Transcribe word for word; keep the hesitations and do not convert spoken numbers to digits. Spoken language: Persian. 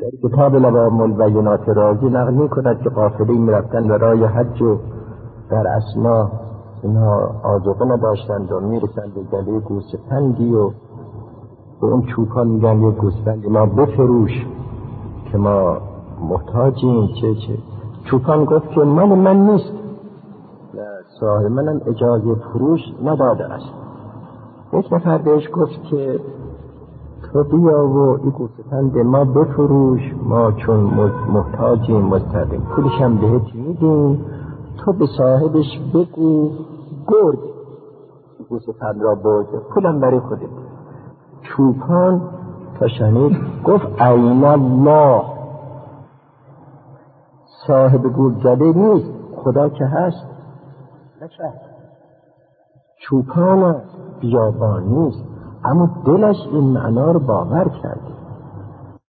در کتاب لوام البینات رازی نقل می‌کند که قافله‌ای می‌رفتند برای حج و در اثنا اینها آذوقه نداشتند و میرسند به گله گوسفندی و به اون چوپان میگن یه گوسفندی ما بفروش که ما محتاجیم. چه چه چوپان گفت که من من نیست و صاحب منم اجازه فروش نداده است. یک نفر بهش گفت که تو بیا و این گوسفند ما بفروش، ما چون محتاجیم مستقیم پولش هم بهت میدیم، تو به صاحبش بگو گرد گوسفند را برده، پولم برای خودت. چوپان تا شنید گفت این الله، صاحب گورزده نیست، خدا که هست. نشد چوپان بیابان نیست، اما دلش این معنا رو باور کرد.